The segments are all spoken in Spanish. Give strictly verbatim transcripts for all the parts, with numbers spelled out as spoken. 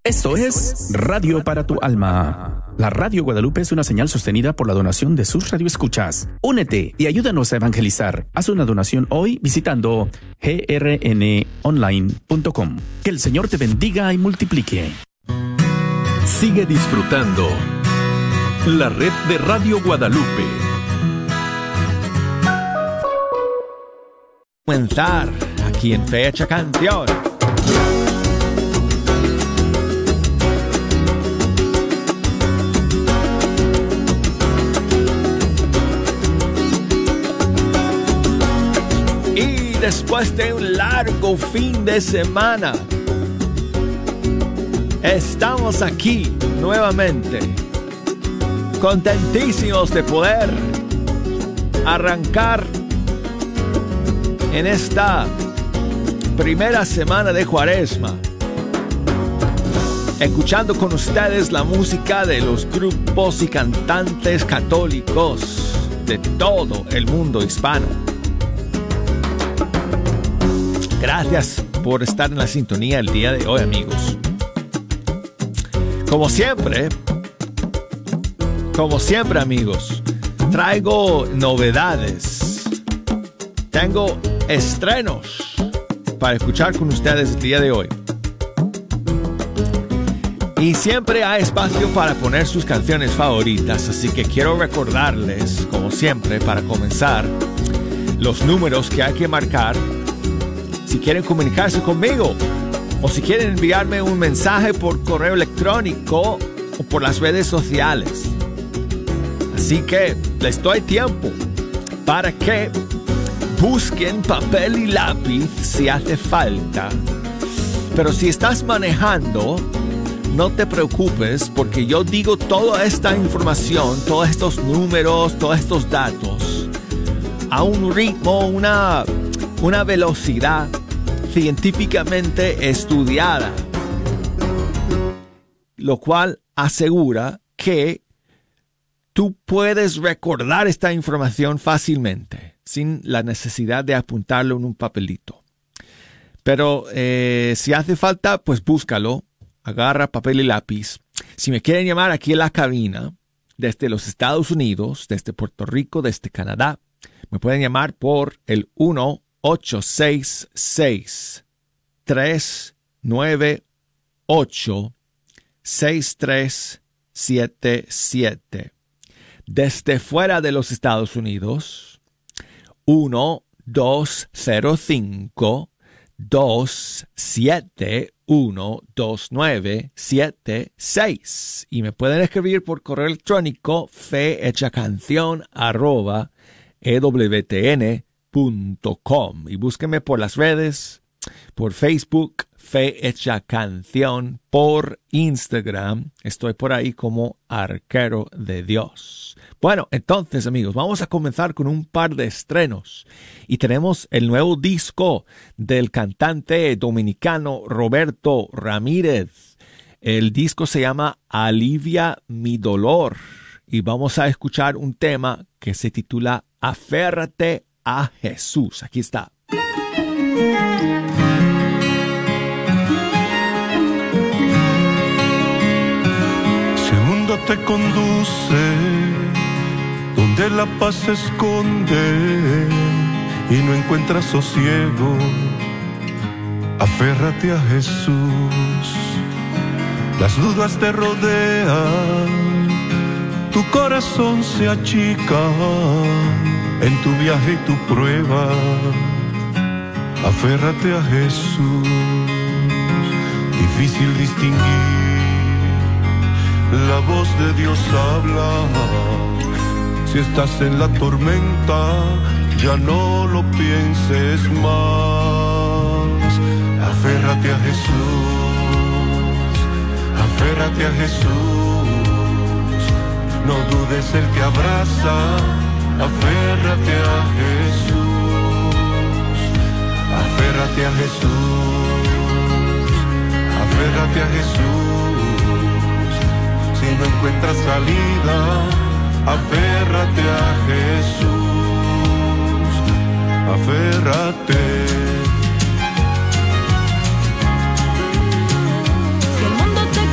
Esto es Radio para tu Alma. La Radio Guadalupe es una señal sostenida por la donación de sus radioescuchas. Únete y ayúdanos a evangelizar. Haz una donación hoy visitando g r n online punto com. Que el Señor te bendiga y multiplique. Sigue disfrutando la red de Radio Guadalupe. Comenzar aquí en Fecha Canción. Y después de un largo fin de semana, estamos aquí nuevamente, contentísimos de poder arrancar en esta primera semana de Cuaresma, escuchando con ustedes la música de los grupos y cantantes católicos de todo el mundo hispano. Gracias por estar en la sintonía el día de hoy, amigos. Como siempre, como siempre, amigos, traigo novedades. Tengo estrenos para escuchar con ustedes el día de hoy. Y siempre hay espacio para poner sus canciones favoritas, así que quiero recordarles, como siempre, para comenzar, los números que hay que marcar si quieren comunicarse conmigo, o si quieren enviarme un mensaje por correo electrónico o por las redes sociales. Así que les doy tiempo para que busquen papel y lápiz si hace falta. Pero si estás manejando, no te preocupes, porque yo digo toda esta información, todos estos números, todos estos datos a un ritmo, una, una velocidad científicamente estudiada, lo cual asegura que tú puedes recordar esta información fácilmente, sin la necesidad de apuntarlo en un papelito. Pero eh, si hace falta, pues búscalo, agarra papel y lápiz. Si me quieren llamar aquí en la cabina, desde los Estados Unidos, desde Puerto Rico, desde Canadá, me pueden llamar por el uno ocho seis seis, tres nueve ocho, seis tres siete siete. Desde fuera de los Estados Unidos, uno dos cero cinco, dos siete uno, dos nueve siete seis. Y me pueden escribir por correo electrónico fehechacanción arroba e w t n punto com. Y búsquenme por las redes, por Facebook, Fe Hecha Canción, por Instagram. Estoy por ahí como Arquero de Dios. Bueno, entonces, amigos, vamos a comenzar con un par de estrenos. Y tenemos el nuevo disco del cantante dominicano Roberto Ramírez. El disco se llama Alivia mi dolor. Y vamos a escuchar un tema que se titula Aférrate a Jesús. Aquí está. Te conduce donde la paz se esconde y no encuentras sosiego. Aférrate a Jesús. Las dudas te rodean, tu corazón se achica en tu viaje y tu prueba. Aférrate a Jesús. Difícil distinguir, la voz de Dios habla. Si estás en la tormenta, ya no lo pienses más. Aférrate a Jesús, aférrate a Jesús. No dudes, Él te abraza. Aférrate a Jesús, aférrate a Jesús, aférrate a Jesús. Si no encuentras salida, aférrate a Jesús, aférrate. Si el mundo te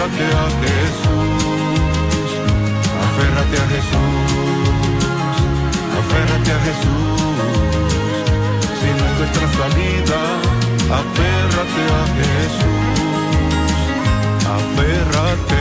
aférrate a Jesús, aférrate a Jesús, aférrate a Jesús. Si no encuentras salida, aférrate a Jesús, aférrate.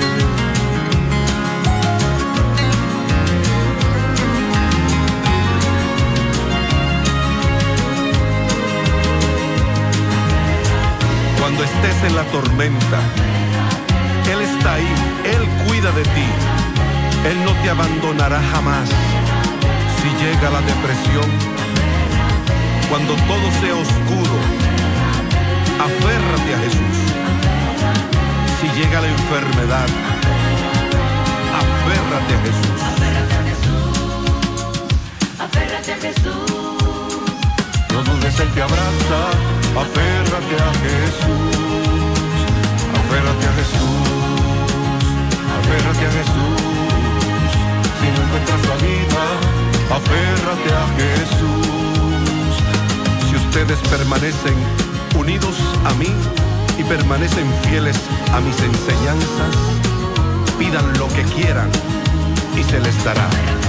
Cuando estés en la tormenta, Él está ahí, Él cuida de ti, Él no te abandonará jamás. Si llega la depresión, cuando todo sea oscuro, aférrate a Jesús. Si llega la enfermedad, aférrate a Jesús. Aférrate a Jesús. No dudes, Él te abraza, aférrate a Jesús, aférrate a Jesús, aférrate a Jesús. Si no encuentras salida, aférrate a Jesús. Si ustedes permanecen unidos a mí y permanecen fieles a mis enseñanzas, pidan lo que quieran y se les dará.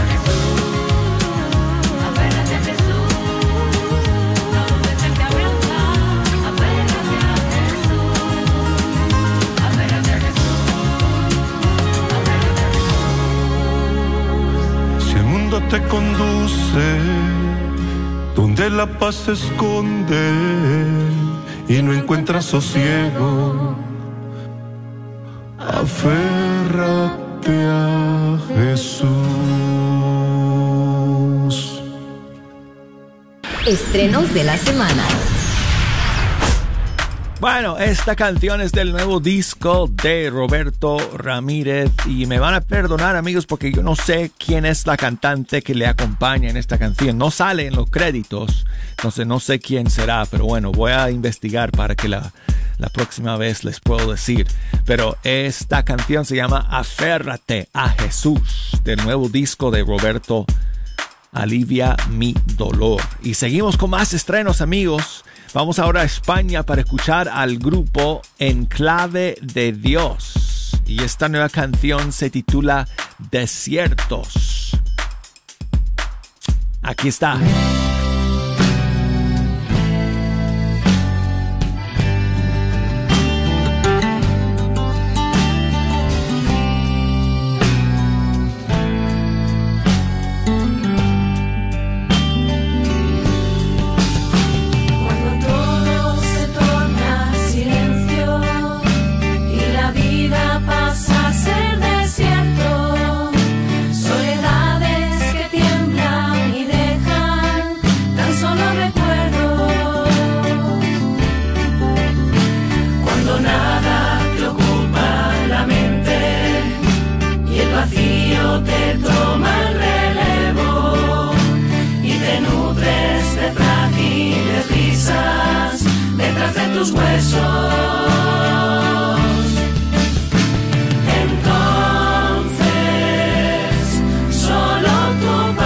Te conduce donde la paz se esconde y no encuentras sosiego, aférrate a Jesús. Estrenos de la semana. Bueno, esta canción es del nuevo disco de Roberto Ramírez y me van a perdonar, amigos, porque yo no sé quién es la cantante que le acompaña en esta canción. No sale en los créditos, entonces no sé quién será, pero bueno, voy a investigar para que la, la próxima vez les puedo decir. Pero esta canción se llama Aférrate a Jesús, del nuevo disco de Roberto Alivia mi dolor. Y seguimos con más estrenos, amigos. Vamos ahora a España para escuchar al grupo En Clave de Dios. Y esta nueva canción se titula Desiertos. Aquí está. Te toma el relevo y te nutres de frágiles risas detrás de tus huesos. Entonces, solo tu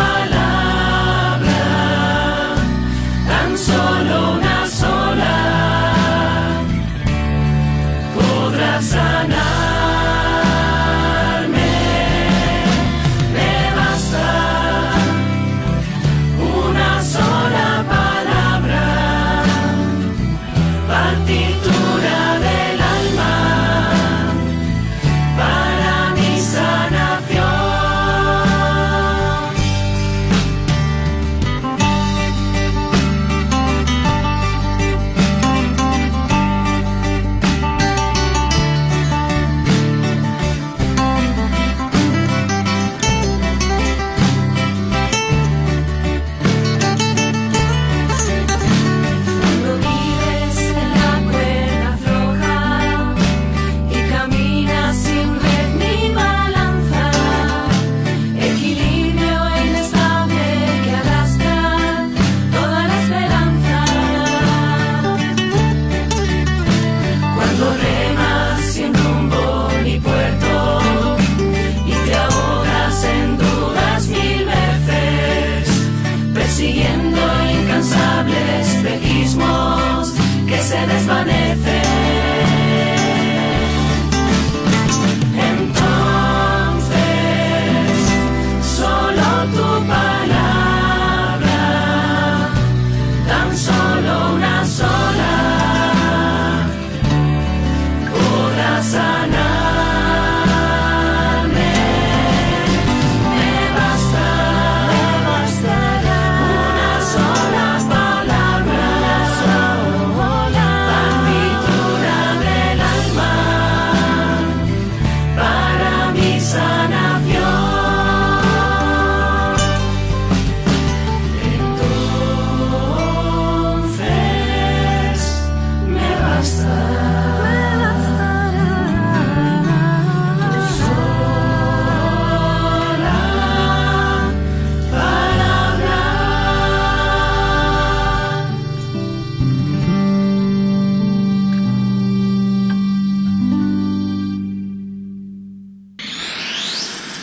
palabra, tan solo una sola, podrá sanar. Partitura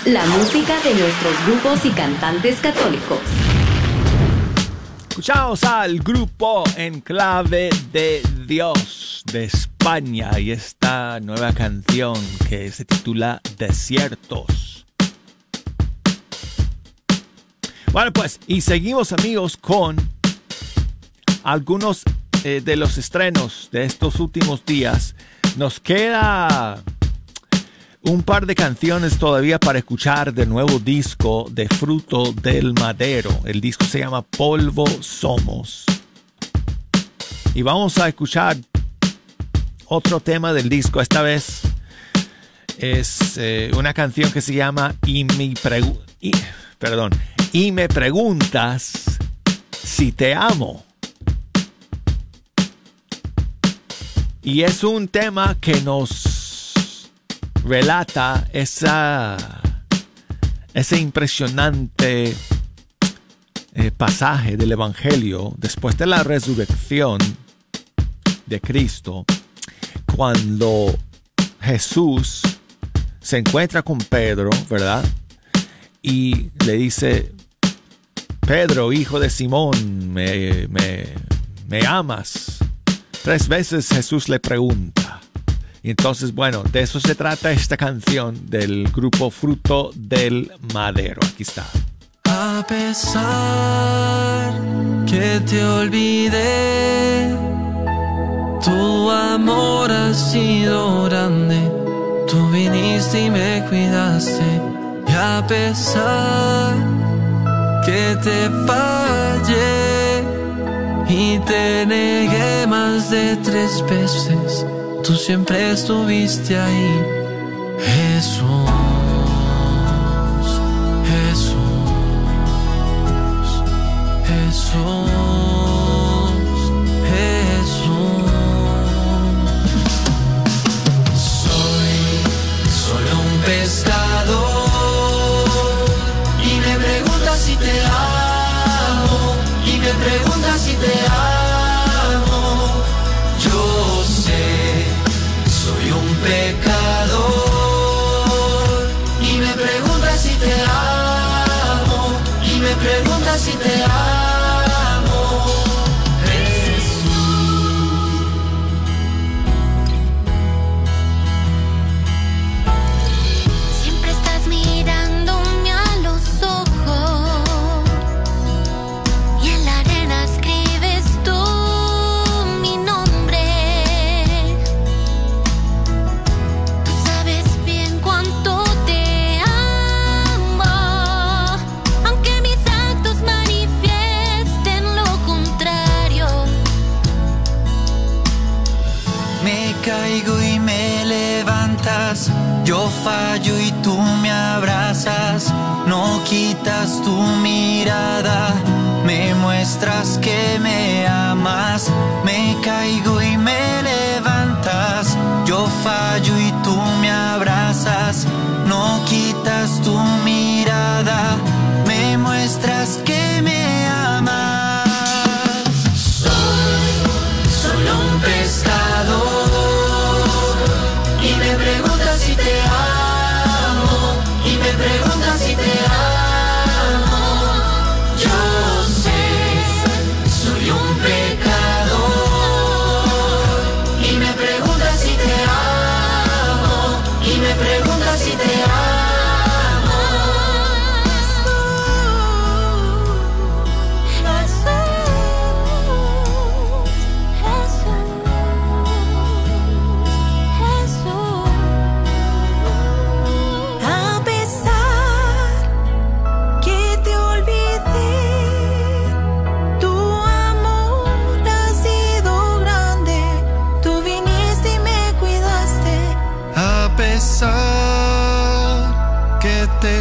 La música de nuestros grupos y cantantes católicos. Escuchamos al grupo Enclave de Dios de España y esta nueva canción que se titula Desiertos. Bueno, pues, y seguimos, amigos, con algunos eh, de los estrenos de estos últimos días. Nos queda un par de canciones todavía para escuchar del nuevo disco de Fruto del Madero. El disco se llama Polvo Somos. Y vamos a escuchar otro tema del disco. Esta vez es eh, una canción que se llama Y mi pregu- y, perdón, Y me preguntas si te amo. Y es un tema que nos relata esa, ese impresionante eh, pasaje del Evangelio después de la resurrección de Cristo, cuando Jesús se encuentra con Pedro, ¿verdad? Y le dice: Pedro, hijo de Simón, ¿me, me, me amas? Tres veces Jesús le pregunta. Y entonces, bueno, de eso se trata esta canción del grupo Fruto del Madero. Aquí está. A pesar que te olvidé, tu amor ha sido grande. Tú viniste y me cuidaste. Y a pesar que te fallé y te negué más de tres veces, tú siempre estuviste ahí. Jesús, Jesús, Jesús, Jesús. Soy solo un pescador y me preguntas si te amo, y me preguntas si te amo. Yo sé, soy un pecador y me preguntas si te amo, y me preguntas si te amo. Jesús. Siempre estás mirándome a los ojos y en la arena escribes tú mi nombre. Tú sabes bien cuánto te amo, aunque mis actos manifiesten lo contrario. Me caigo y me levantas, yo fallo y tú me abrazas. No quitas tu mirada, me muestras que me amas. Me caigo y me levantas, yo fallo y tú me abrazas. No quitas tu mirada, me muestras que me amas. Soy solo un pescador y me preguntas si te amo, y me preguntas si te amo. Yo sé, soy un pecador y me preguntas si te amo, y me preguntas si te amo. A pesar que te olvidé, tu amor ha sido grande. Tú viniste y me cuidaste. A pesar que te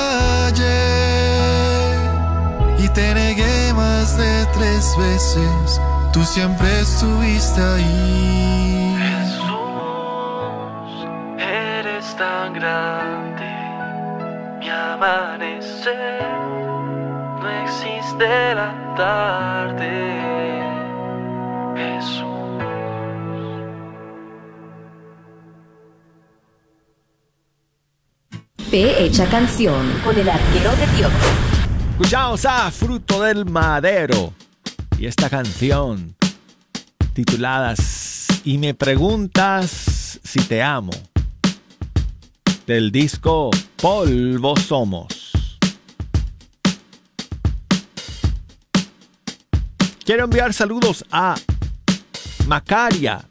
fallé y te negué más de tres veces, tú siempre estuviste ahí. Jesús, eres tan grande, mi amanecer, no existe la tarde. Jesús. Fe hecha canción con el arquero de Dios. Escuchamos a Fruto del Madero y esta canción titulada Y me preguntas si te amo, del disco Polvo Somos. Quiero enviar saludos a Macaria.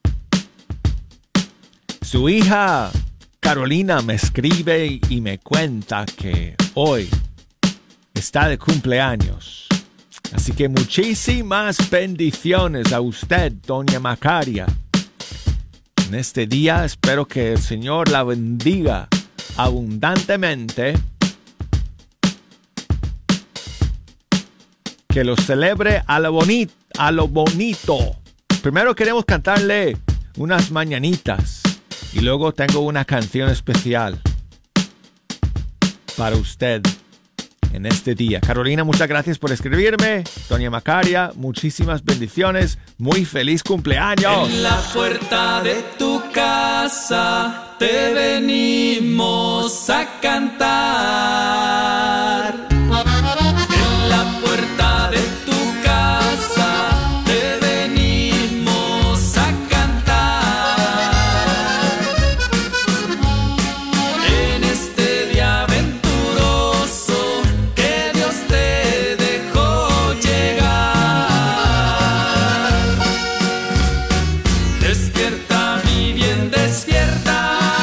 Su hija Carolina me escribe y me cuenta que hoy está de cumpleaños. Así que muchísimas bendiciones a usted, doña Macaria. En este día espero que el Señor la bendiga abundantemente, que lo celebre a lo bonito, a lo bonito. Primero queremos cantarle unas mañanitas y luego tengo una canción especial para usted en este día. Carolina, muchas gracias por escribirme. Doña Macaria, muchísimas bendiciones. Muy feliz cumpleaños. En la puerta de tu casa te venimos a cantar. En la puerta de tu casa te venimos a cantar. En este día aventuroso que Dios te dejó llegar. Despierta, mi bien, despierta.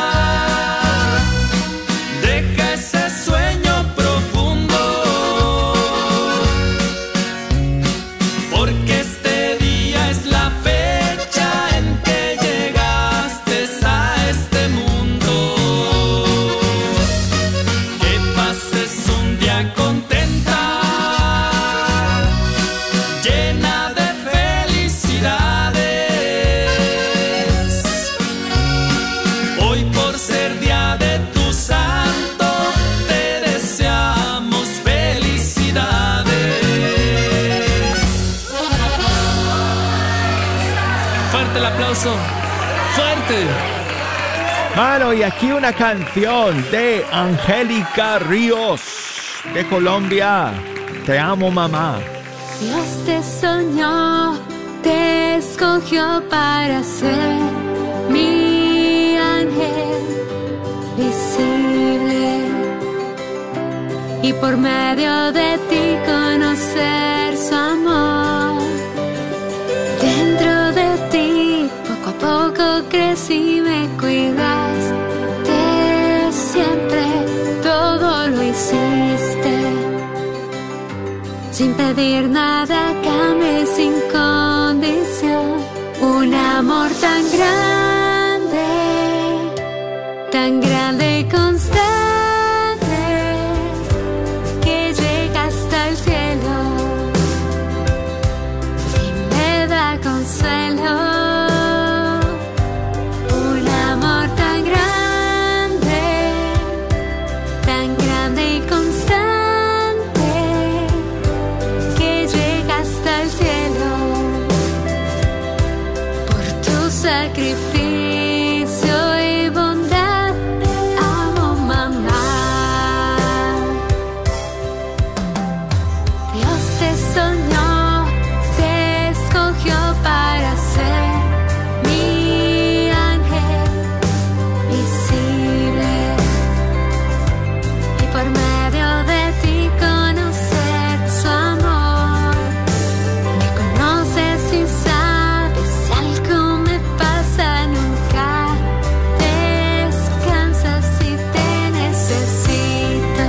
Deja ese sueño profundo, porque este día es la fecha en que llegaste a este mundo. Que pases un día contenta, llena de felicidades. Hoy, por ser día de tu santo, te deseamos felicidades. Fuerte el aplauso, fuerte. Bueno, y aquí una canción de Angélica Ríos, de Colombia. Te amo, mamá. Dios te soñó, te escogió para ser mi ángel visible y por medio de ti conocer su amor. Dentro de ti poco a poco crecí, me cuidaste siempre, todo lo hiciste sin pedir nada a cambio, sin condición. Un amor tan grande, tan grande y constante, que llega hasta el cielo y me da consuelo. Un amor tan grande, tan grande y constante, que llega hasta el cielo por tu sacrificio y bondad. Te amo, mamá. Dios te soñó, te escogió para ser mi ángel visible y por medio de ti conocer su amor. Me conoces y sabes si algo me pasa, nunca descansas si te necesito.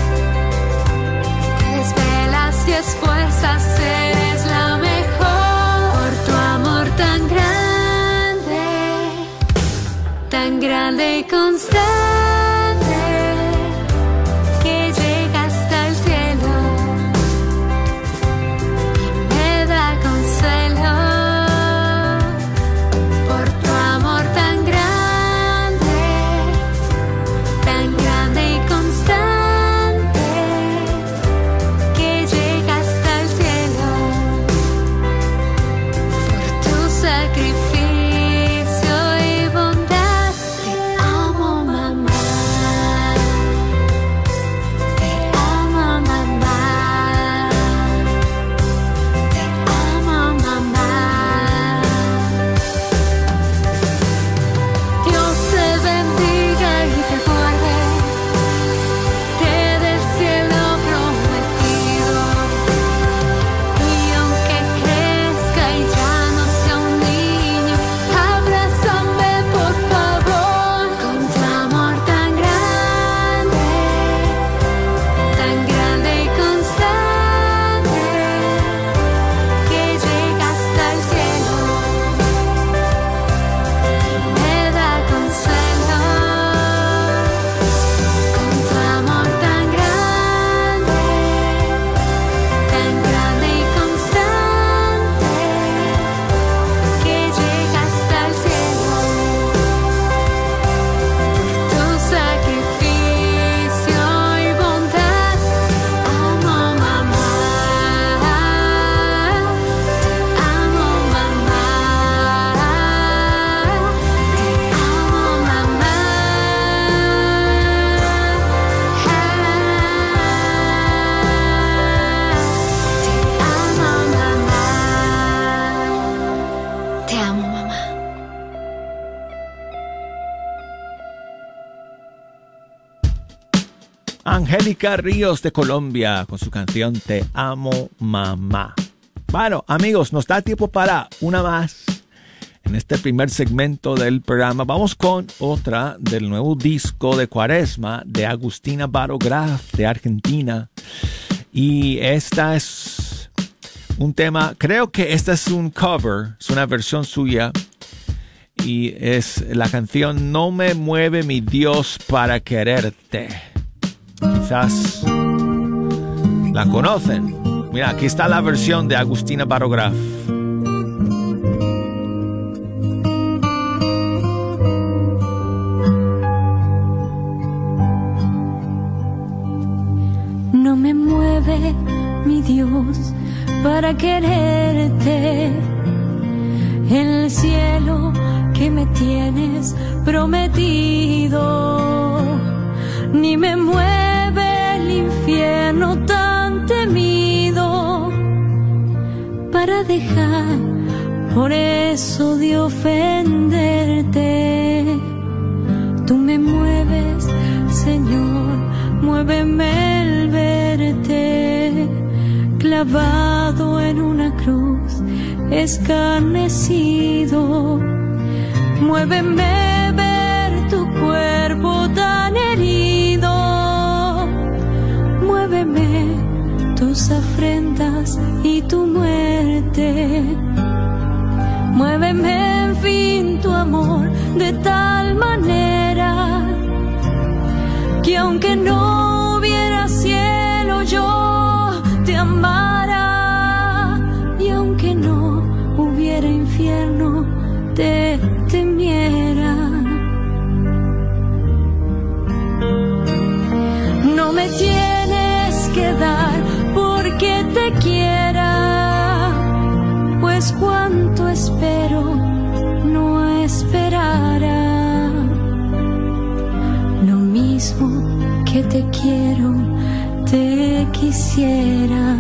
Te desvelas y esfuerzas, eres la mejor. Por tu amor tan grande, tan grande y constante, que llega hasta el cielo y me da consuelo. Por tu amor tan grande, tan grande y constante, que llega hasta el cielo por tu sacrificio y bondad. Te amo, mamá. Angélica Ríos de Colombia con su canción Te Amo Mamá. Bueno, amigos, nos da tiempo para una más en este primer segmento del programa. Vamos con otra del nuevo disco de Cuaresma de Agustina Barograf de Argentina. Y esta es un tema, creo que esta es un cover, es una versión suya. Y es la canción No me mueve mi Dios para quererte. Quizás la conocen. Mira, aquí está la versión de Agustina Barograf. No me mueve mi Dios para quererte. El cielo que me tienes prometido, ni me mueve el infierno tan temido para dejar por eso de ofenderte. Tú me mueves, Señor, muéveme el verte clavado en una cruz, escarnecido. Muéveme ver tu cuerpo tan herido. Muéveme tus afrentas y tu muerte. Muéveme en fin tu amor de tal manera que aunque no hubiera cielo yo te amara, y aunque no hubiera infierno te temiera. No me tienes que dar porque te quiera, pues cuanto espero no esperara. Lo mismo que te quiero, te quisiera.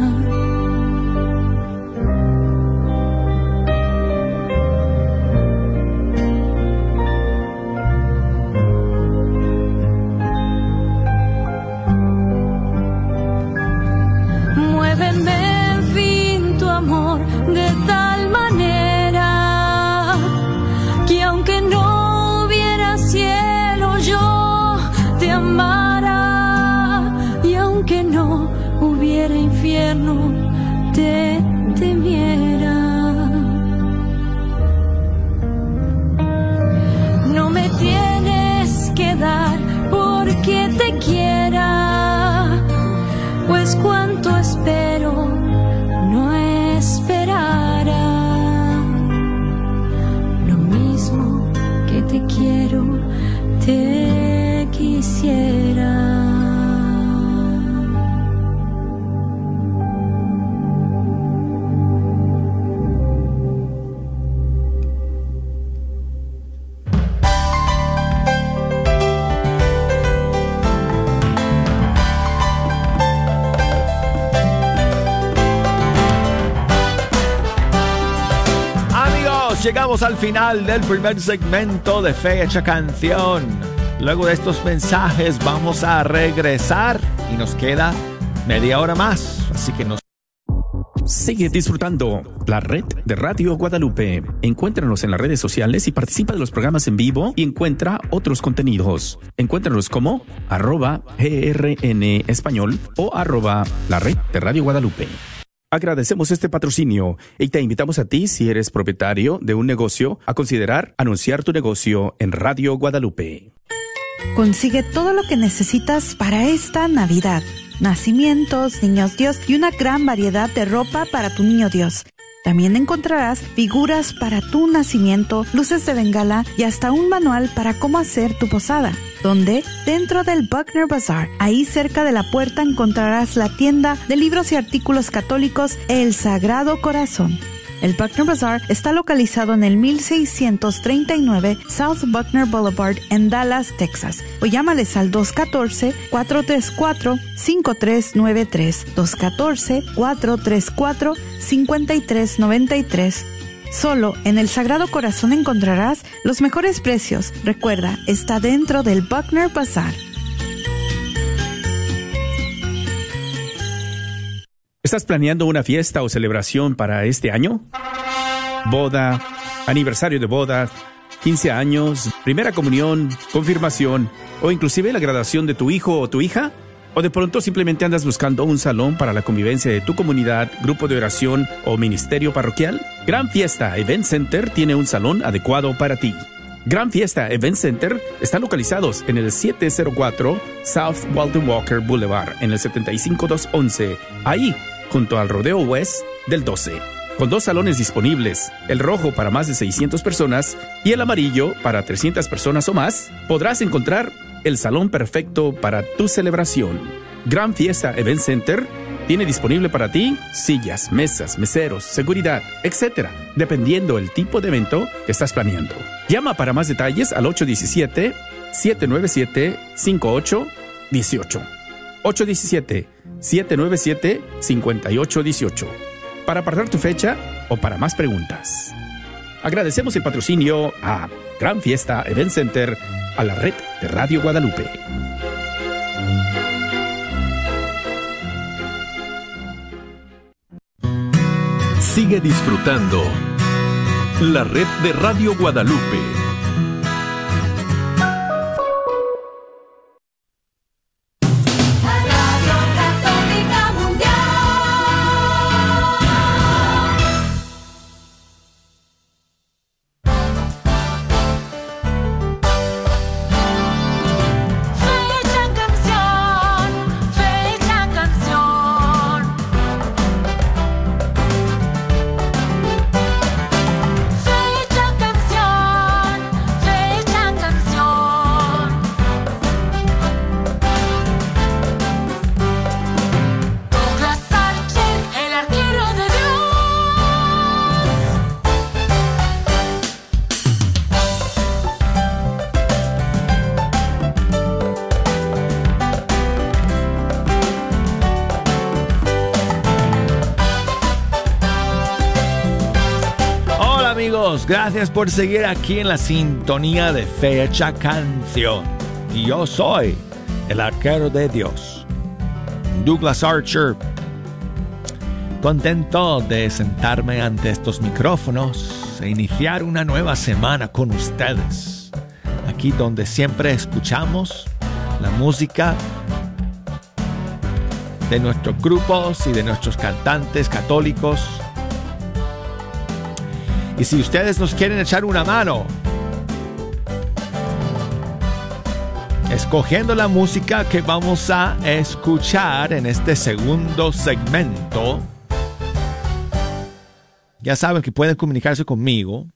De tal manera que aunque no hubiera cielo yo te amara, y aunque no hubiera infierno te temiera. No me tienes que dar porque te quiera, pues cuanto espero no esperará. Lo mismo que te quiero, te quisiera. Llegamos al final del primer segmento de Fe Hecha Canción. Luego de estos mensajes vamos a regresar y nos queda media hora más, así que nos... Sigue disfrutando la red de Radio Guadalupe. Encuéntranos en las redes sociales y participa de los programas en vivo y encuentra otros contenidos. Encuéntranos como arroba grn español o arroba la red de Radio Guadalupe. Agradecemos este patrocinio y te invitamos a ti, si eres propietario de un negocio, a considerar anunciar tu negocio en Radio Guadalupe. Consigue todo lo que necesitas para esta Navidad. Nacimientos, niños Dios y una gran variedad de ropa para tu niño Dios. También encontrarás figuras para tu nacimiento, luces de bengala y hasta un manual para cómo hacer tu posada. ¿Dónde? Dentro del Buckner Bazaar. Ahí cerca de la puerta encontrarás la tienda de libros y artículos católicos El Sagrado Corazón. El Buckner Bazaar está localizado en el mil seiscientos treinta y nueve South Buckner Boulevard en Dallas, Texas. O llámales al dos uno cuatro, cuatro tres cuatro, cinco tres nueve tres, dos uno cuatro, cuatro tres cuatro, cinco tres nueve tres. Solo en el Sagrado Corazón encontrarás los mejores precios. Recuerda, está dentro del Buckner Bazaar. ¿Estás planeando una fiesta o celebración para este año? Boda, aniversario de boda, quince años, primera comunión, confirmación o inclusive la graduación de tu hijo o tu hija. ¿O de pronto simplemente andas buscando un salón para la convivencia de tu comunidad, grupo de oración o ministerio parroquial? Gran Fiesta Event Center tiene un salón adecuado para ti. Gran Fiesta Event Center están localizados en el siete cero cuatro South Walton Walker Boulevard en el setenta y cinco mil doscientos once, ahí, junto al Rodeo West del doce. Con dos salones disponibles, el rojo para más de seiscientas personas y el amarillo para trescientas personas o más, podrás encontrar el salón perfecto para tu celebración. Gran Fiesta Event Center tiene disponible para ti sillas, mesas, meseros, seguridad, etcétera, dependiendo el tipo de evento que estás planeando. Llama para más detalles al ocho uno siete, siete nueve siete, cinco ocho uno ocho. ocho uno siete, siete nueve siete, cinco ocho uno ocho. Para apartar tu fecha o para más preguntas. Agradecemos el patrocinio a Gran Fiesta Event Center, a la red de Radio Guadalupe. Sigue disfrutando la red de Radio Guadalupe. Gracias por seguir aquí en la sintonía de Fecha Canción. Y yo soy el arquero de Dios, Douglas Archer. Contento de sentarme ante estos micrófonos e iniciar una nueva semana con ustedes. Aquí donde siempre escuchamos la música de nuestros grupos y de nuestros cantantes católicos. Y si ustedes nos quieren echar una mano escogiendo la música que vamos a escuchar en este segundo segmento, ya saben que pueden comunicarse conmigo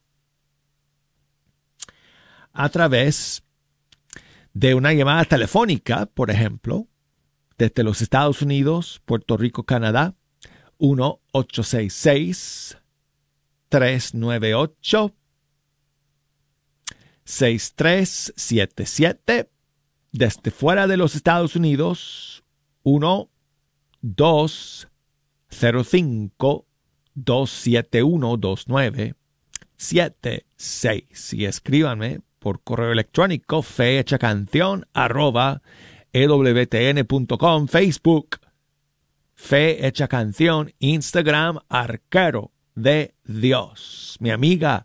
a través de una llamada telefónica, por ejemplo, desde los Estados Unidos, Puerto Rico, Canadá, uno ocho seis seis, tres nueve ocho, seis tres siete siete. Desde fuera de los Estados Unidos, uno dos cero cinco, dos siete uno, dos nueve siete seis. Y escríbanme por correo electrónico fehechacanción arroba ewtn punto com, Facebook Fehecha Canción, Instagram Arquero de Dios. Mi amiga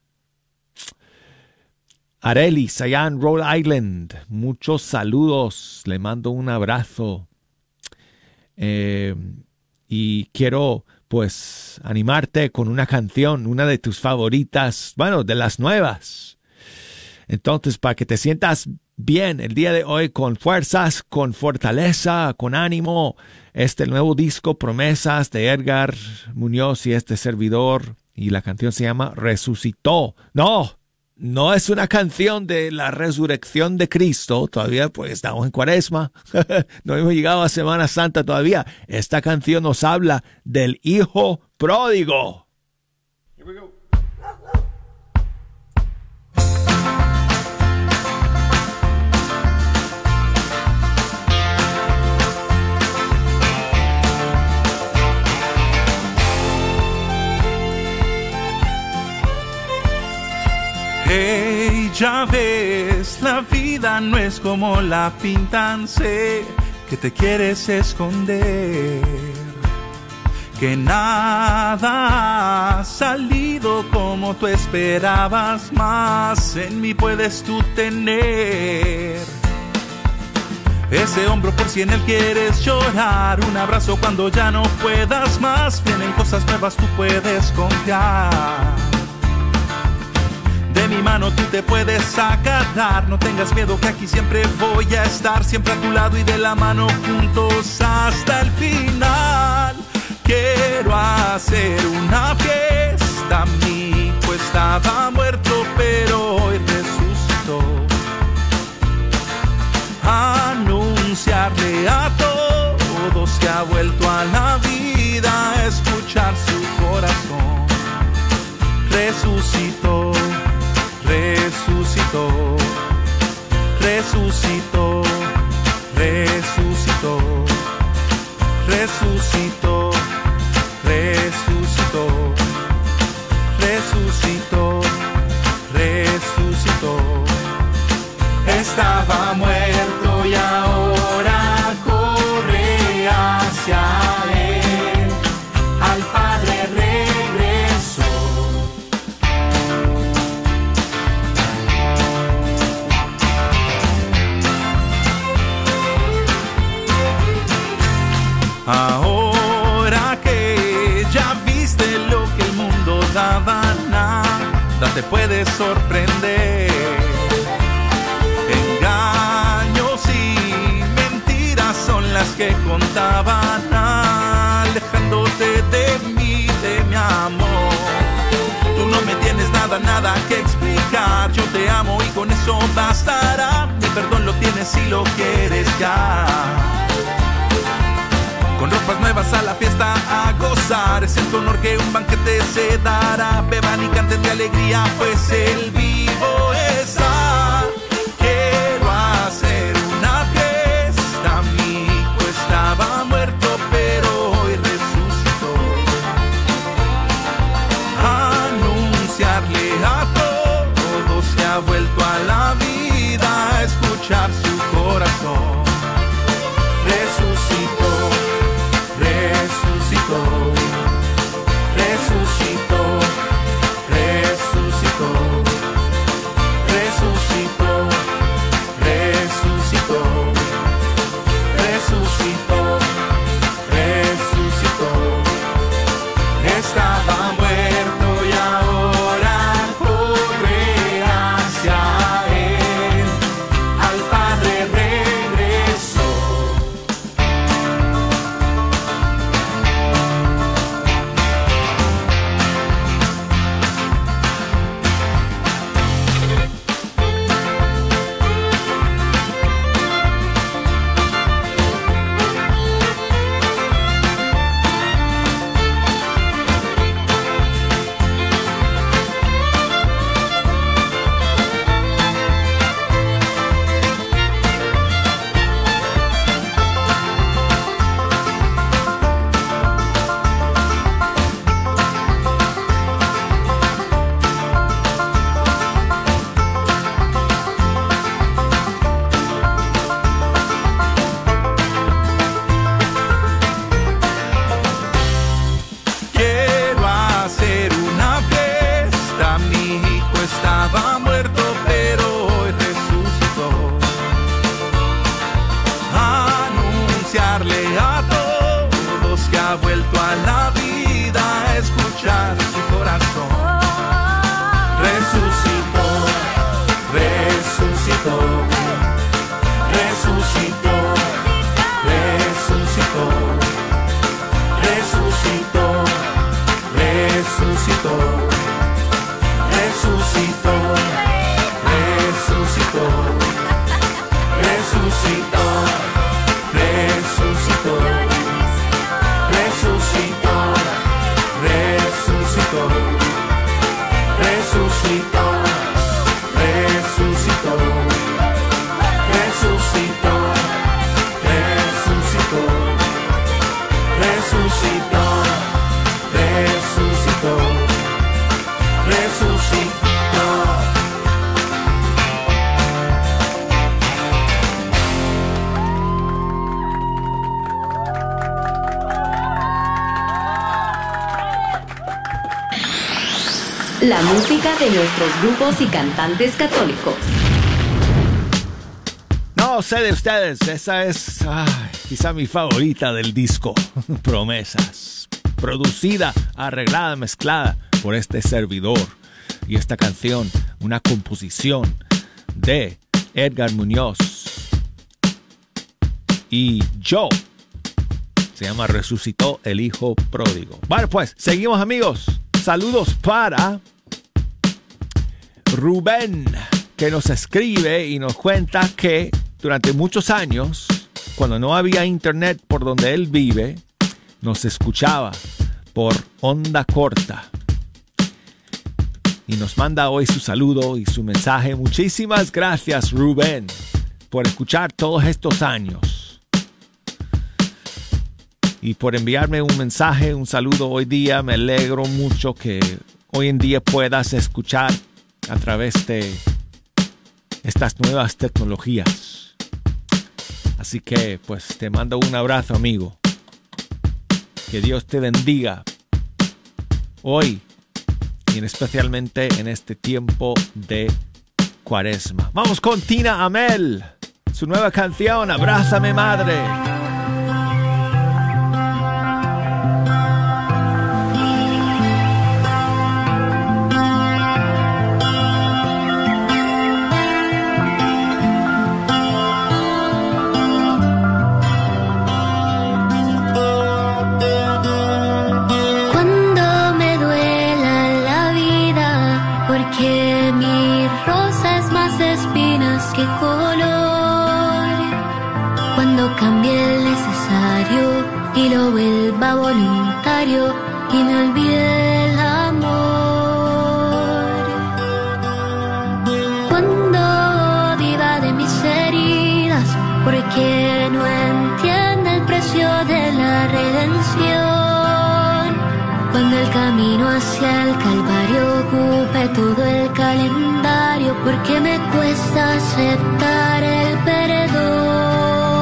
Arelis, allá en Rhode Island, muchos saludos, le mando un abrazo eh, y quiero pues animarte con una canción, una de tus favoritas, bueno, de las nuevas. Entonces, para que te sientas bien el día de hoy, con fuerzas, con fortaleza, con ánimo, este nuevo disco Promesas de Edgar Muñoz y este servidor, y la canción se llama Resucitó. No, no es una canción de la resurrección de Cristo, todavía pues estamos en Cuaresma, no hemos llegado a Semana Santa todavía. Esta canción nos habla del Hijo Pródigo. Here we go. Hey, ya ves, la vida no es como la pintan, sé que te quieres esconder. que nada ha salido como tú esperabas, más en mí puedes tú tener ese hombro por si en él quieres llorar, un abrazo cuando ya no puedas más, vienen cosas nuevas, tú puedes confiar. De mi mano tú te puedes agarrar, no tengas miedo que aquí siempre voy a estar, siempre a tu lado y de la mano juntos hasta el final. Quiero hacer una fiesta, mi hijo estaba muerto pero hoy resucitó. Anunciarle a todos que ha vuelto a la vida, escuchar su corazón. Resucitó, resucitó, resucitó, resucitó, resucitó, resucitó, resucitó, resucitó. Estaba muerto y ahora corre hacia él, al Padre regresó. Ahora que ya viste lo que el mundo daba, nada te puede sorprender. Engaños y mentiras son las que contaban, alejándote de mí, de mi amor. Tú no me tienes nada, nada que explicar. Yo te amo y con eso bastará. Mi perdón lo tienes si lo quieres ya. Con ropas nuevas a la fiesta a gozar, es en tu honor que un banquete se dará. Beban y canten de alegría, pues el vivo está. Quiero hacer una fiesta, mi hijo estaba muerto pero hoy resucitó. Anunciarle a todos que ha vuelto a la vida, escuchar su corazón. Resucitó, resucitó, resucitó, resucitó, resucitó, resucitó, resucitó, resucitó. Estaba muerto y ahora corre hacia él, al Padre regresó. Quiero hacer una fiesta, mi hijo estaba muerto pero hoy resucitó. Anunciarle a todos que ha vuelto a la vida, escuchar su corazón. Resucitó, resucitó, resucitó, resucitó, resucitó, resucitó, resucitó, resucitó, resucitó, resucitó, resucitó, resucitó, resucitó, resucitó, resucitó, resucitó, resucitó, resucitó, resucitó. La música de nuestros grupos y cantantes católicos. No sé de ustedes, esa es ay, quizá mi favorita del disco, Promesas. Producida, arreglada, mezclada por este servidor. Y esta canción, una composición de Edgar Muñoz y Joe. Se llama Resucitó el Hijo Pródigo. Bueno, pues, seguimos, amigos. Saludos para Rubén, que nos escribe y nos cuenta que durante muchos años, cuando no había internet por donde él vive, nos escuchaba por onda corta. Y nos manda hoy su saludo y su mensaje. Muchísimas gracias, Rubén, por escuchar todos estos años. Y por enviarme un mensaje, un saludo hoy día. Me alegro mucho que hoy en día puedas escuchar a través de estas nuevas tecnologías. Así que, pues, te mando un abrazo, amigo. Que Dios te bendiga hoy y especialmente en este tiempo de Cuaresma. Vamos con Tina Amel, su nueva canción, Abrázame, Madre. Y lo vuelva voluntario y me olvide el amor. Cuando viva de mis heridas, porque no entiende el precio de la redención. Cuando el camino hacia el Calvario ocupe todo el calendario, porque me cuesta aceptar el perdón.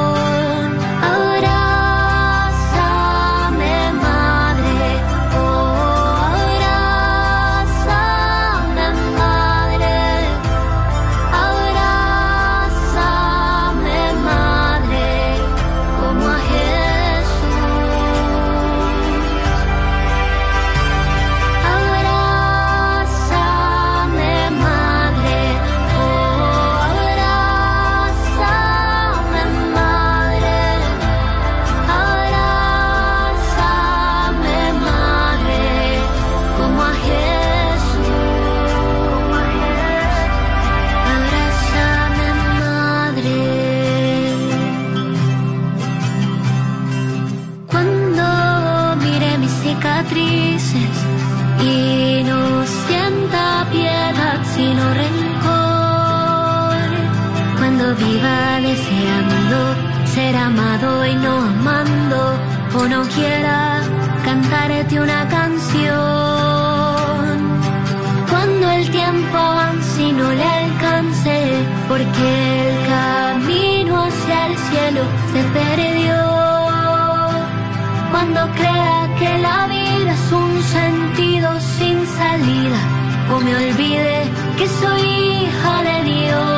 Y no sienta piedad sino rencor. Cuando viva deseando ser amado y no amando, o no quiera cantarte una canción. Cuando el tiempo avance y no le alcance, porque el camino hacia el cielo se perdió. Cuando crea que la vida es un sentido sin salida, o me olvide que soy hija de Dios.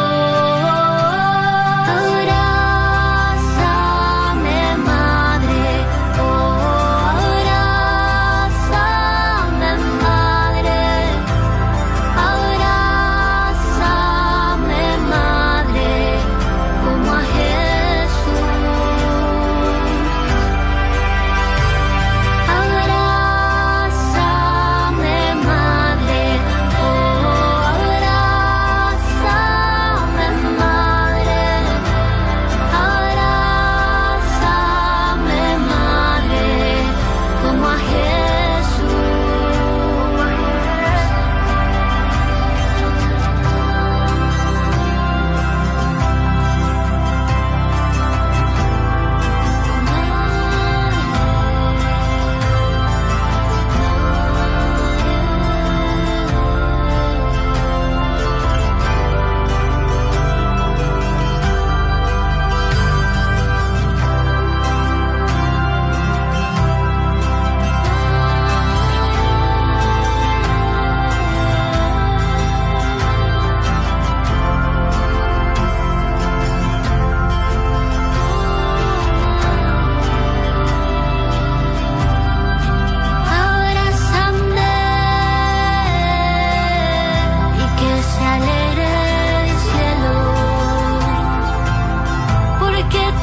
Abrázame, madre, oh, abrázame, madre, abrázame, madre, como a Jesús. Abrázame, madre, oh, abrázame.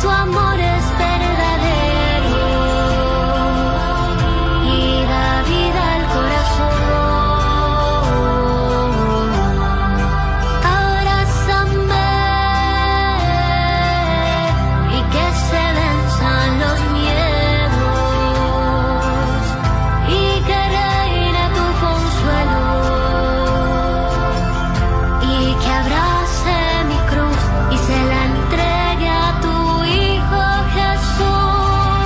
tu amor es verdadero y da vida al corazón. Abrázame y que se venzan los miedos y que reine tu consuelo y que abrace mi cruz y se la entregue a tu Hijo Jesús.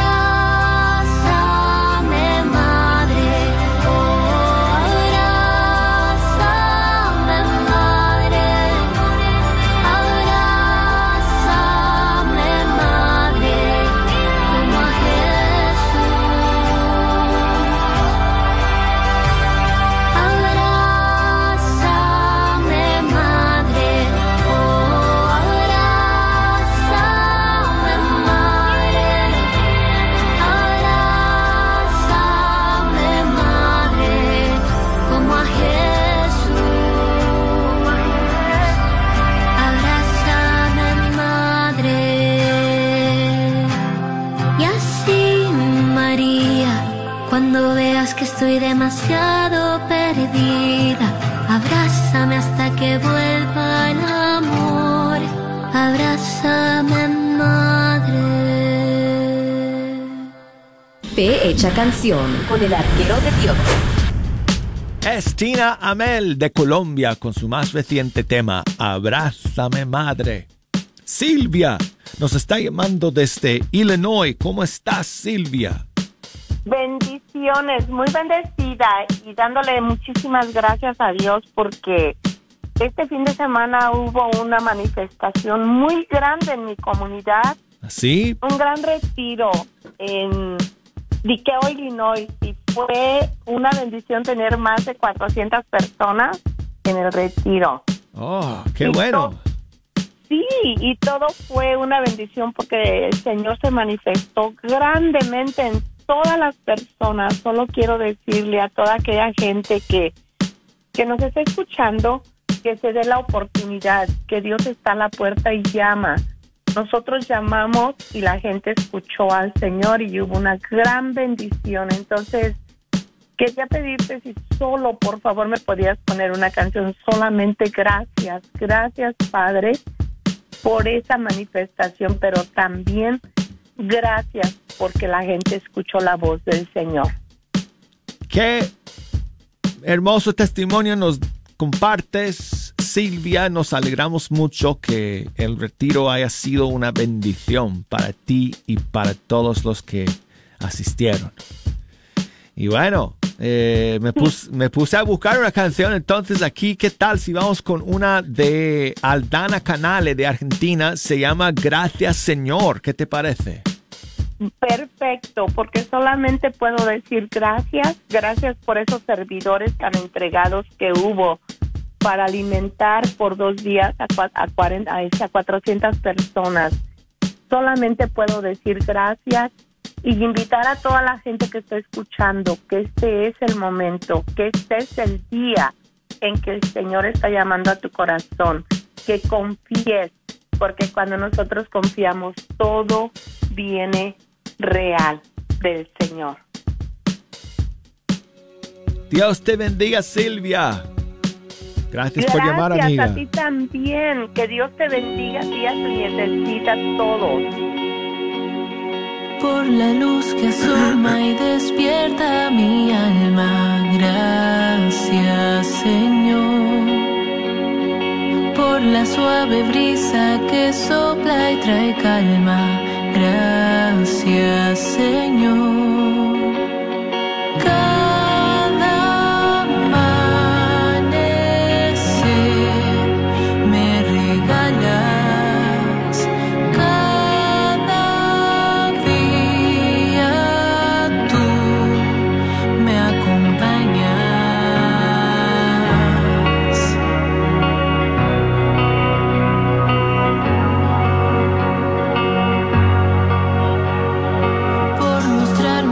Abrázame, Madre, oh, abrázame, Madre, abrázame, Madre, como a Jesús. Abrázame, Madre, oh, abrázame, Madre, abrázame, Madre, como a Jesús. Abrázame, Madre. Y así, María, cuando veas que estoy demasiado perdida, abrázame hasta que vuelva el amor. Abrázame, Madre. Fe hecha canción con el arquero de Dios. Es Tina Amel de Colombia con su más reciente tema, Abrázame, Madre. Silvia nos está llamando desde Illinois. ¿Cómo estás, Silvia? Bendiciones, muy bendecida y dándole muchísimas gracias a Dios porque este fin de semana hubo una manifestación muy grande en mi comunidad, ¿Sí? un gran retiro en Diqueo, Illinois, y fue una bendición tener más de cuatrocientas personas en el retiro. Oh, qué Y bueno. to- Sí, y todo fue una bendición porque el Señor se manifestó grandemente en todas las personas. Solo quiero decirle a toda aquella gente que, que nos está escuchando que se dé la oportunidad, que Dios está a la puerta y llama. Nosotros llamamos y la gente escuchó al Señor y hubo una gran bendición. Entonces, quería pedirte si solo, por favor, me podías poner una canción. Solamente gracias, gracias, Padre, por esa manifestación, pero también gracias porque la gente escuchó la voz del Señor. Qué hermoso testimonio nos compartes, Silvia. Nos alegramos mucho que el retiro haya sido una bendición para ti y para todos los que asistieron. Y bueno, eh, me, pus, me puse a buscar una canción entonces aquí. ¿Qué tal si vamos con una de Aldana Canale de Argentina? Se llama Gracias, Señor. ¿Qué te parece? Perfecto, porque solamente puedo decir gracias, gracias por esos servidores tan entregados que hubo para alimentar por dos días a, a, cuarenta, a, a cuatrocientas personas. Solamente puedo decir gracias y invitar a toda la gente que está escuchando que este es el momento, que este es el día en que el Señor está llamando a tu corazón, que confíes, porque cuando nosotros confiamos todo viene real del Señor. Dios te bendiga, Silvia. Gracias, por llamar, amiga. Gracias a ti también. Que Dios te bendiga a ti y a tu nietecita, todos. Por la luz que asoma y despierta mi alma, gracias, Señor. Por la suave brisa que sopla y trae calma, gracias, Señor. Cada amanecer me regalas, cada día tú me acompañas. Por mostrarme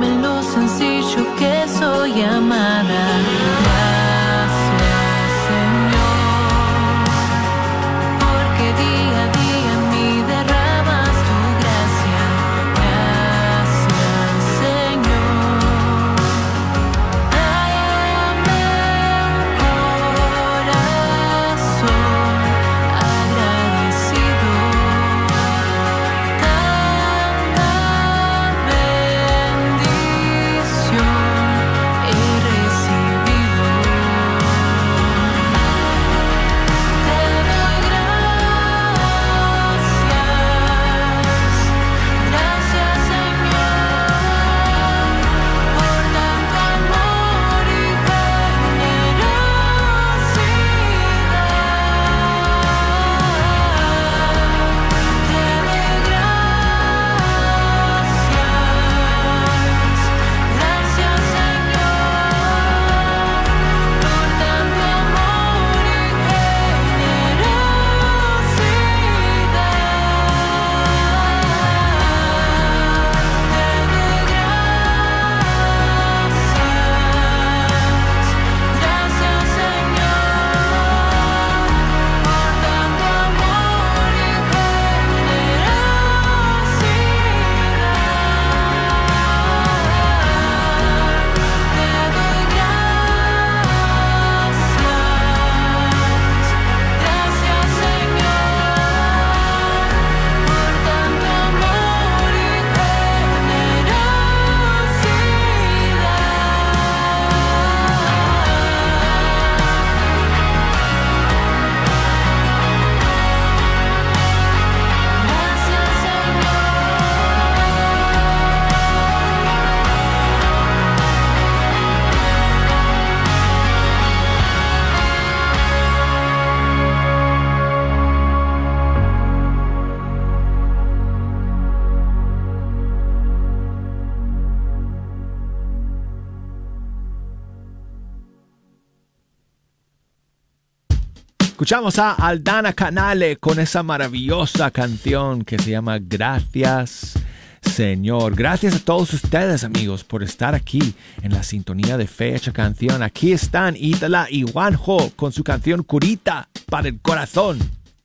Escuchamos a Aldana Canale con esa maravillosa canción que se llama Gracias, Señor. Gracias a todos ustedes, amigos, por estar aquí en la sintonía de Fecha Canción. Aquí están Idala y Juanjo con su canción Curita para el Corazón.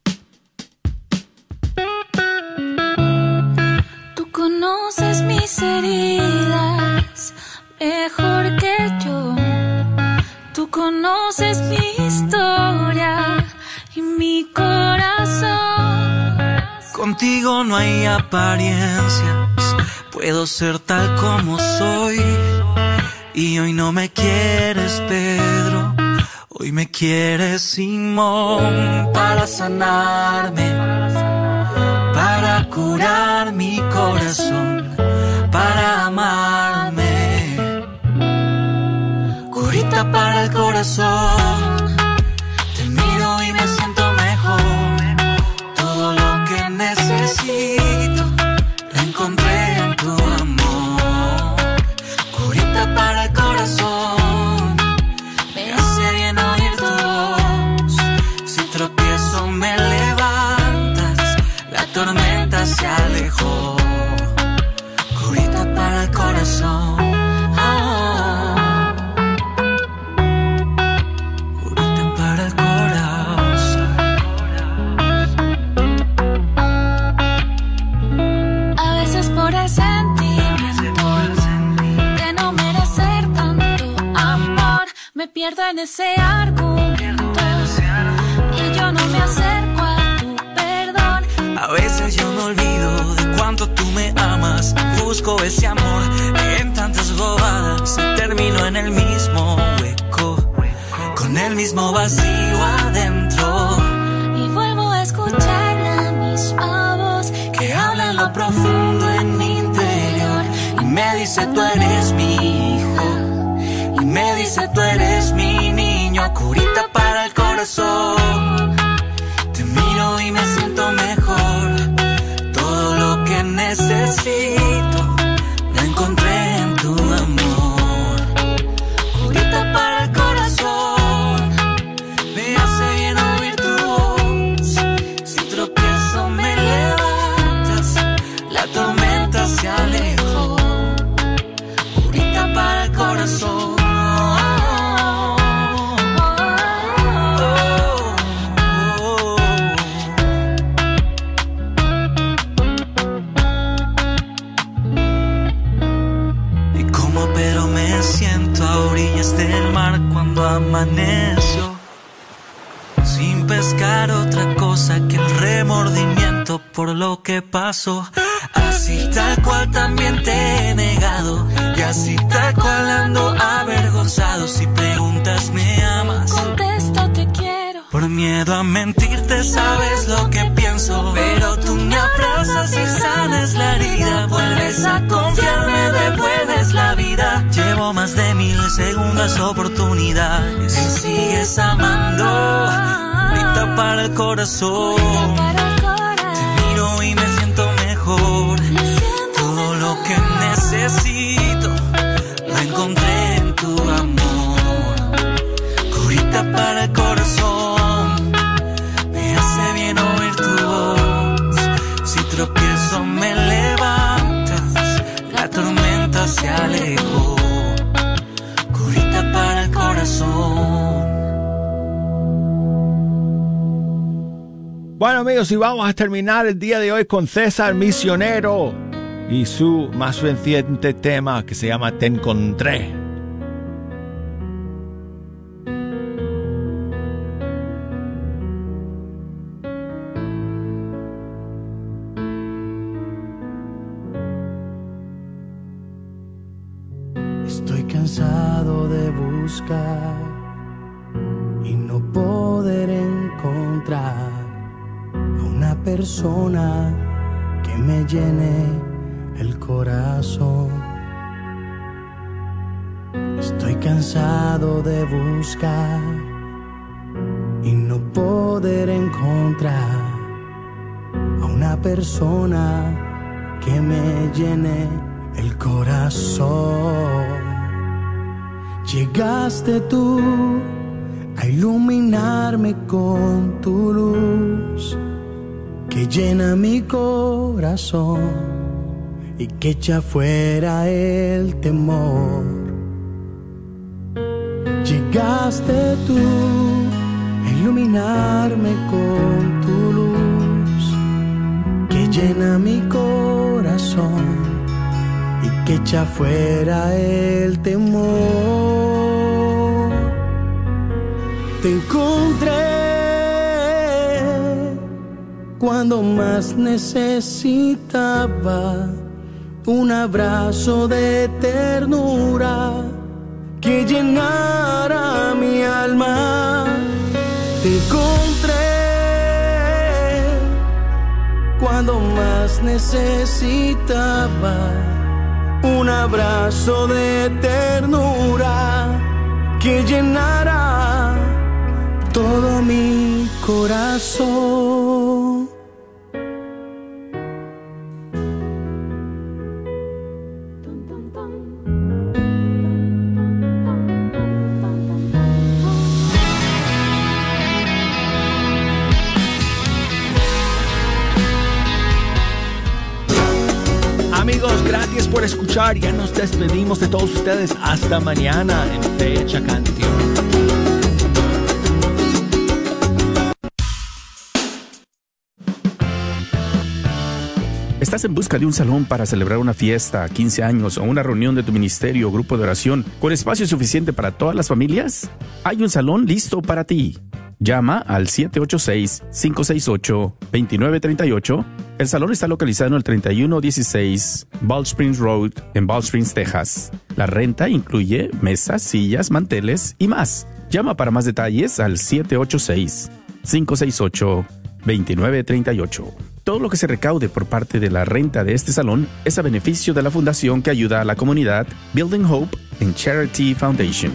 Tú conoces mis heridas mejor que yo. Tú conoces mi historia y mi corazón. Contigo no hay apariencias, puedo ser tal como soy. Y hoy no me quieres, Pedro, hoy me quieres, Simón. Para sanarme, para curar mi corazón, para amarme. Curita para el corazón, te miro y me siento mejor. Todo lo que necesito lo encontré en tu amor. Curita para el corazón, me hace bien oír tu voz. Si tropiezo me levantas, la tormenta se alejó. Curita para el corazón. Me pierdo en ese argumento y yo no me acerco a tu perdón. A veces yo me olvido de cuánto tú me amas. Busco ese amor en tantas bobadas y termino en el mismo hueco, con el mismo vacío adentro. Y vuelvo a escuchar la misma voz que habla en lo profundo en mi interior y me dice tú eres mi hijo. Y me dice tú eres mi niño, curita para el corazón. Te miro y me siento mejor. Todo lo que necesito lo encontré en tu amor. Curita para el corazón, me hace bien oír tu voz. Si tropiezo me levantas, la tormenta se alejó. Curita para el corazón. Del mar cuando amaneció, sin pescar otra cosa que el remordimiento por lo que pasó. Así tal cual también te he negado, y así tal cual ando avergonzado. Si preguntas me amas, contesto te quiero. Por miedo a mentirte sabes lo que pienso, pero tú me abrazas y sanas la herida. Vuelves a confiar, me devuelves la vida. Llevo más de mil segundas oportunidades y sigues amando. Grita para el corazón, te miro y me siento mejor. Todo lo que necesito lo encontré en tu amor. Curita para el corazón, me hace bien oír tu voz. Si tropiezo me levantas, la tormenta se alejó. Curita para el corazón. Bueno, amigos, y vamos a terminar el día de hoy con César Misionero y su más reciente tema que se llama Te Encontré. Estoy cansado de buscar y no poder encontrar a una persona que me llene el corazón. Estoy cansado de buscar y no poder encontrar a una persona que me llene el corazón. Llegaste tú a iluminarme con tu luz, que llena mi corazón y que echa fuera el temor. Llegaste tú a iluminarme con tu luz, que llena mi corazón y que echa fuera el temor. Te encontré cuando más necesitaba un abrazo de ternura que llenara mi alma. Te encontré cuando más necesitaba un abrazo de ternura que llenara todo mi corazón. Amigos, gracias por escuchar. Ya nos despedimos de todos ustedes. Hasta mañana en Fecha Canción. ¿Estás en busca de un salón para celebrar una fiesta, quince años o una reunión de tu ministerio o grupo de oración con espacio suficiente para todas las familias? Hay un salón listo para ti. Llama al siete ocho seis, cinco seis ocho, dos nueve tres ocho. El salón está localizado en el treinta y uno dieciséis Bald Springs Road en Bald Springs, Texas. La renta incluye mesas, sillas, manteles y más. Llama para más detalles al siete ocho seis, cinco seis ocho, dos nueve tres ocho. Todo lo que se recaude por parte de la renta de este salón es a beneficio de la fundación que ayuda a la comunidad Building Hope and Charity Foundation.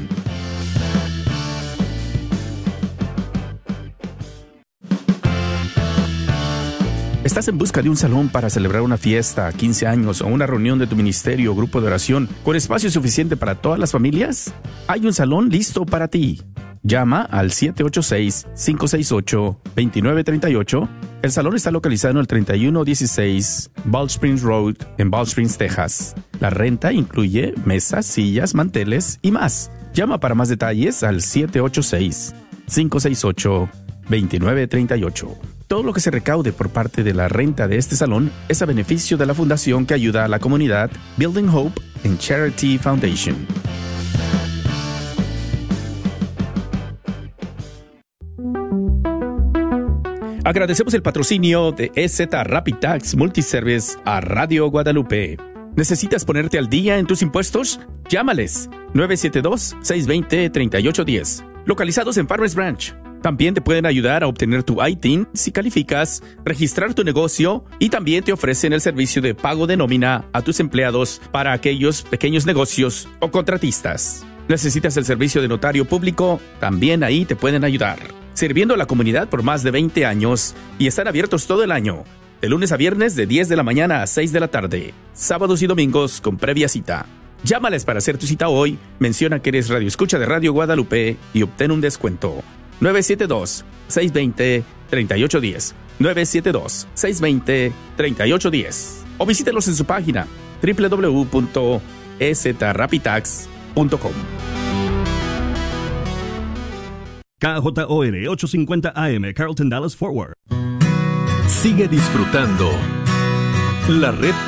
¿Estás en busca de un salón para celebrar una fiesta, quince años o una reunión de tu ministerio o grupo de oración con espacio suficiente para todas las familias? Hay un salón listo para ti. Llama al siete ocho seis, cinco seis ocho, dos nueve tres ocho. El salón está localizado en el treinta y uno dieciséis Bald Springs Road en Bald Springs, Texas. La renta incluye mesas, sillas, manteles y más. Llama para más detalles al siete ocho seis, cinco seis ocho, dos nueve tres ocho. Todo lo que se recaude por parte de la renta de este salón es a beneficio de la fundación que ayuda a la comunidad Building Hope and Charity Foundation. Agradecemos el patrocinio de E Z Rapid Tax Multiservice a Radio Guadalupe. ¿Necesitas ponerte al día en tus impuestos? Llámales nueve siete dos, seis dos cero, tres ocho uno cero. Localizados en Farmers Branch. También te pueden ayudar a obtener tu I T I N si calificas, registrar tu negocio y también te ofrecen el servicio de pago de nómina a tus empleados para aquellos pequeños negocios o contratistas. ¿Necesitas el servicio de notario público? También ahí te pueden ayudar. Sirviendo a la comunidad por más de veinte años y están abiertos todo el año. De lunes a viernes de diez de la mañana a seis de la tarde. Sábados y domingos con previa cita. Llámales para hacer tu cita hoy, menciona que eres radioescucha de Radio Guadalupe y obtén un descuento. nueve siete dos, seis dos cero, tres ocho uno cero. nueve siete dos, seis dos cero, tres ocho uno cero. O visítelos en su página doble u doble u doble u punto e z rapid tax punto com. K J O R ochocientos cincuenta A M, Carlton, Dallas, Fort Worth. Sigue disfrutando la red